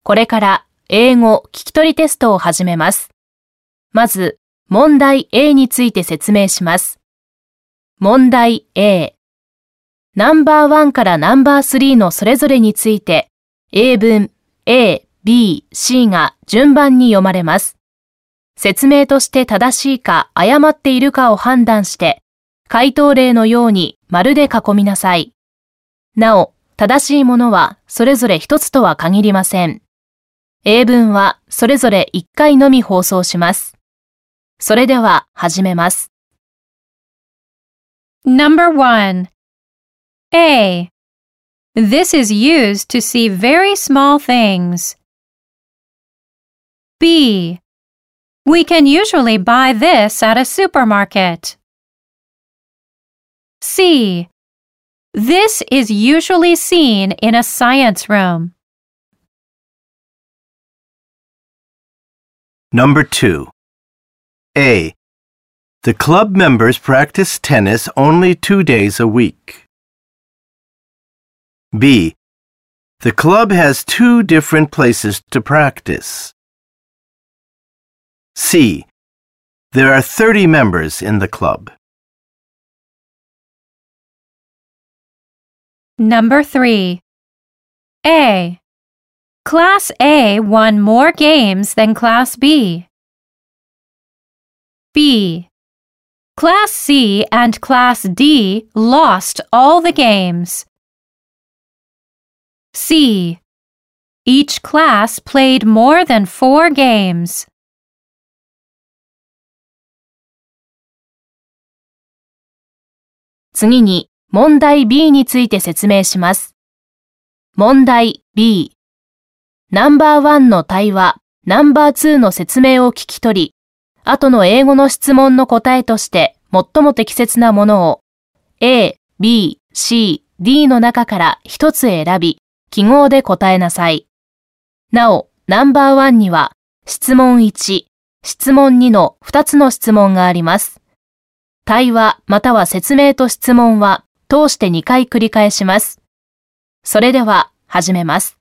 これから英語聞き取りテストを始めます。まず、問題 A について説明します。問題 A。ナンバー1からナンバー3のそれぞれについて、英文 A、B、C が順番に読まれます。説明として正しいか誤っているかを判断して、回答例のように丸で囲みなさい。なお、正しいものはそれぞれ一つとは限りません。英文はそれぞれ1回のみ放送します。それでは始めます。 Number 1. A. This is used to see very small things. B. We can usually buy this at a supermarket. C. This is usually seen in a science room. Number 2. A. The club members practice tennis only 2 days a week. B. The club has 2 different places to practice. C. There are 30 members in the club. Number 3. A. Class A won more games than Class B. B. Class C and Class D lost all the games. C. Each class played more than 4 games. 次に問題 B について説明します。問題 B。ナンバー1の対話、ナンバー2の説明を聞き取り、後の英語の質問の答えとして最も適切なものを A、B、C、D の中から一つ選び、記号で答えなさい。なお、ナンバー1には質問1、質問2の2つの質問があります。対話または説明と質問は通して2回繰り返します。それでは始めます。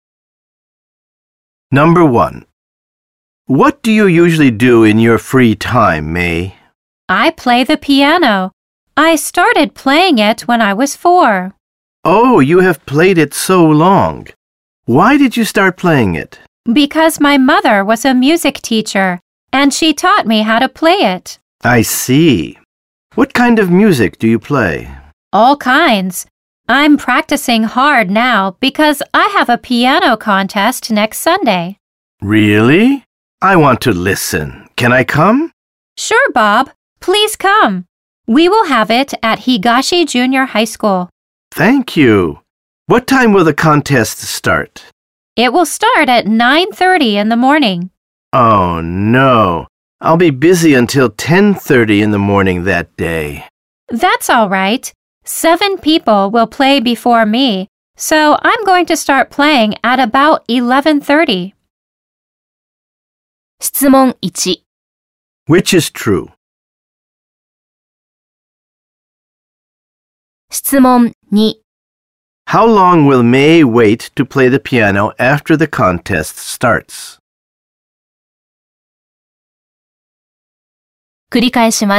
Number 1. What do you usually do in your free time, May? I play the piano. I started playing it when I was 4. Oh, you have played it so long. Why did you start playing it? Because my mother was a music teacher, and she taught me how to play it. I see. What kind of music do you play? All kinds. I'm practicing hard now because I have a piano contest next Sunday. Really? I want to listen. Can I come? Sure, Bob. Please come. We will have it at Higashi Junior High School. Thank you. What time will the contest start? It will start at 9:30 in the morning. Oh, no. I'll be busy until 10:30 in the morning that day. That's all right. 7 people will play before me, so I'm going to start playing at about 11:30. 質問1。 Which is true? 質問2。 How long will May wait to play the piano after the contest starts? 繰り返します。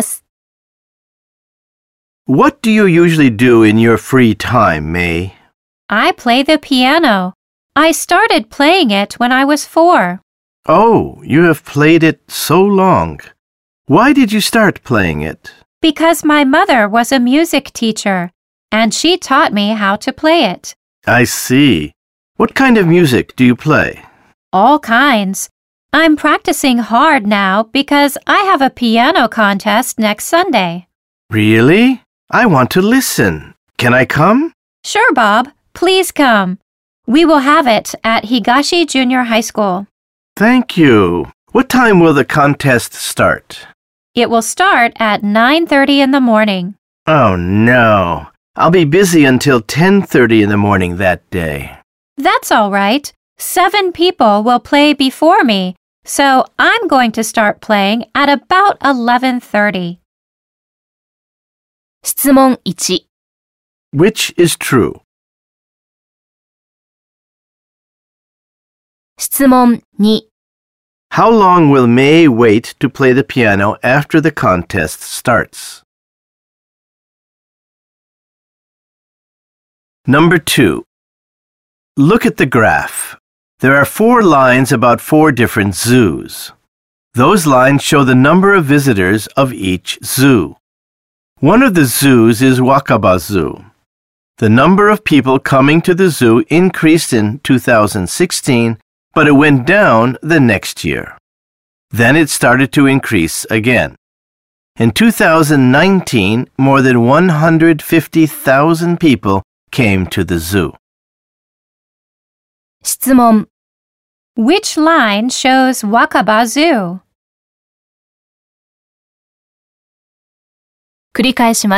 What do you usually do in your free time, May? I play the piano. I started playing it when I was 4. Oh, you have played it so long. Why did you start playing it? Because my mother was a music teacher, and she taught me how to play it. I see. What kind of music do you play? All kinds. I'm practicing hard now because I have a piano contest next Sunday. Really? I want to listen. Can I come? Sure, Bob. Please come. We will have it at Higashi Junior High School. Thank you. What time will the contest start? It will start at 9:30 in the morning. Oh, no. I'll be busy until 10:30 in the morning that day. That's all right. 7 people will play before me, so I'm going to start playing at about 11:30. 質問1。 Which is true? 質問2、 How long will May wait to play the piano after the contest starts? Number 2. Look at the graph. There are 4 lines about 4 different zoos. Those lines show the number of visitors of each zoo. One of the zoos is Wakaba Zoo. The number of people coming to the zoo increased in 2016, but it went down the next year. Then it started to increase again. In 2019, more than 150,000 people came to the zoo. 質問 Which line shows Wakaba Zoo? 繰り返します。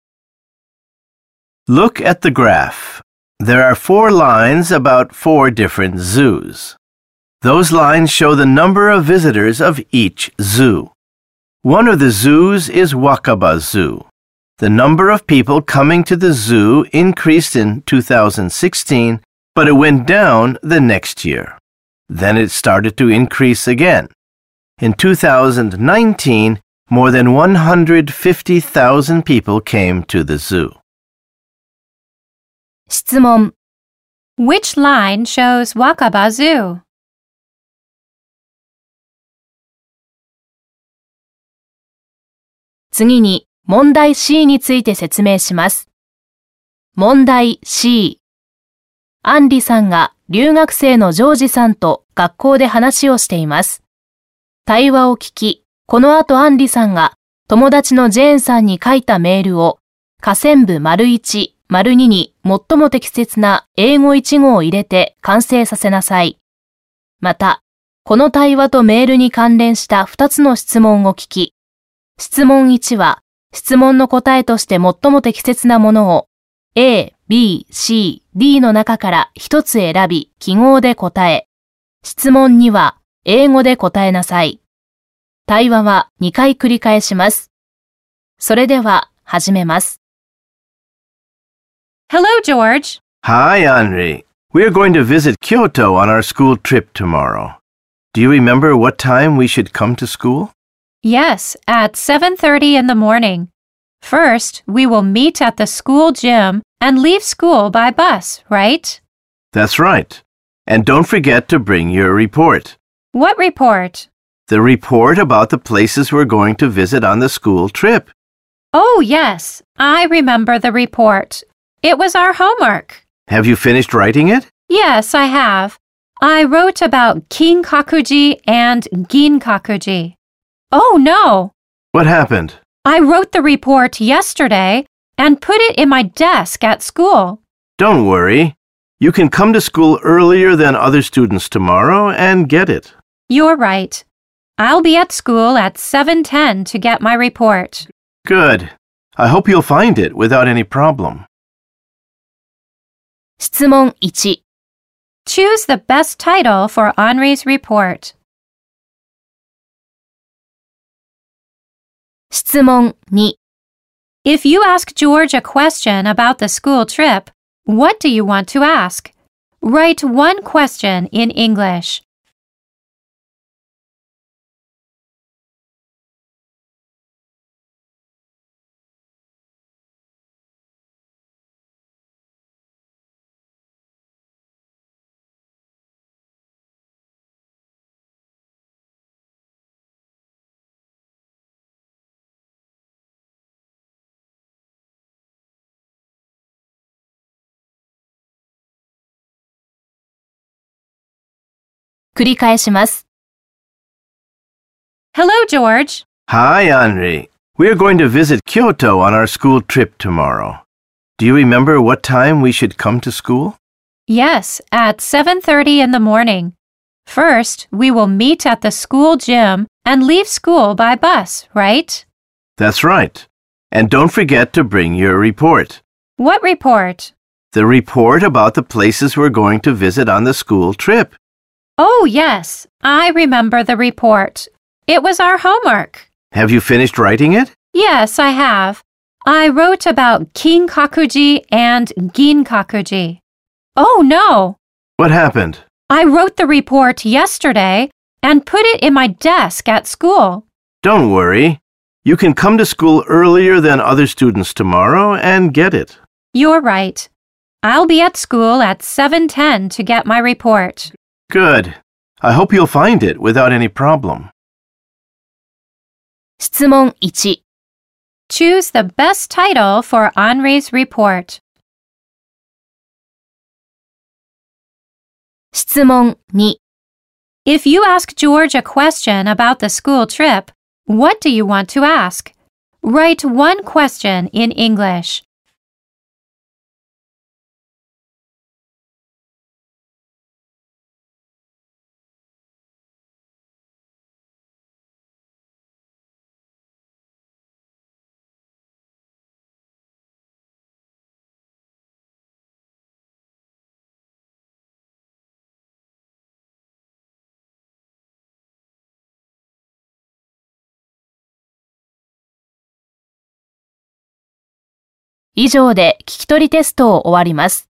Look at the graph. There are 4 lines about 4 different zoos. Those lines show the number of visitors of each zoo. One of the zoos is Wakaba Zoo. The number of people coming to the zoo increased in 2016, but it went down the next year. Then it started to increase again. In 2019, more than 150,000 people came to the zoo. 質問 Which line shows Wakaba Zoo? 次に問題 C について説明します。問題 C。アンリさんが留学生のジョージさんと学校で話をしています。対話を聞き、この後アンリさんが友達のジェーンさんに書いたメールを下線部 ①、②に最も適切な英語1語を入れて完成させなさい。また、この対話とメールに関連した2つの質問を聞き、質問1は質問の答えとして最も適切なものを A、B、C、D の中から1つ選び記号で答え、質問2は英語で答えなさい。対話は2回繰り返します。それでは始めます。 Hello, George. Hi, Henri. We are going to visit Kyoto on our school trip tomorrow. Do you remember what time we should come to school? Yes, at 7:30 in the morning. First, we will meet at the school gym and leave school by bus, right? That's right. And don't forget to bring your report. What report? The report about the places we're going to visit on the school trip. Oh, yes. I remember the report. It was our homework. Have you finished writing it? Yes, I have. I wrote about Kinkakuji and Ginkakuji. Oh, no. What happened? I wrote the report yesterday and put it in my desk at school. Don't worry. You can come to school earlier than other students tomorrow and get it. You're right. I'll be at school at 7:10 to get my report. Good. I hope you'll find it without any problem. 質問1、 Choose the best title for Henri's report. 質問2、 If you ask George a question about the school trip, what do you want to ask? Write one question in English. 繰り返します。 Hello, George. Hi, Henri. We are going to visit Kyoto on our school trip tomorrow. Do you remember what time we should come to school? Yes, at 7:30 in the morning. First, we will meet at the school gym and leave school by bus, right? That's right. And don't forget to bring your report. What report? The report about the places we're going to visit on the school trip. Oh, yes. I remember the report. It was our homework. Have you finished writing it? Yes, I have. I wrote about Kinkakuji and Ginkakuji. Oh, no. What happened? I wrote the report yesterday and put it in my desk at school. Don't worry. You can come to school earlier than other students tomorrow and get it. You're right. I'll be at school at 7:10 to get my report. Good. I hope you'll find it without any problem. 質問1、 Choose the best title for Henri's report. 質問2、 If you ask George a question about the school trip, what do you want to ask? Write one question in English. 以上で聞き取りテストを終わります。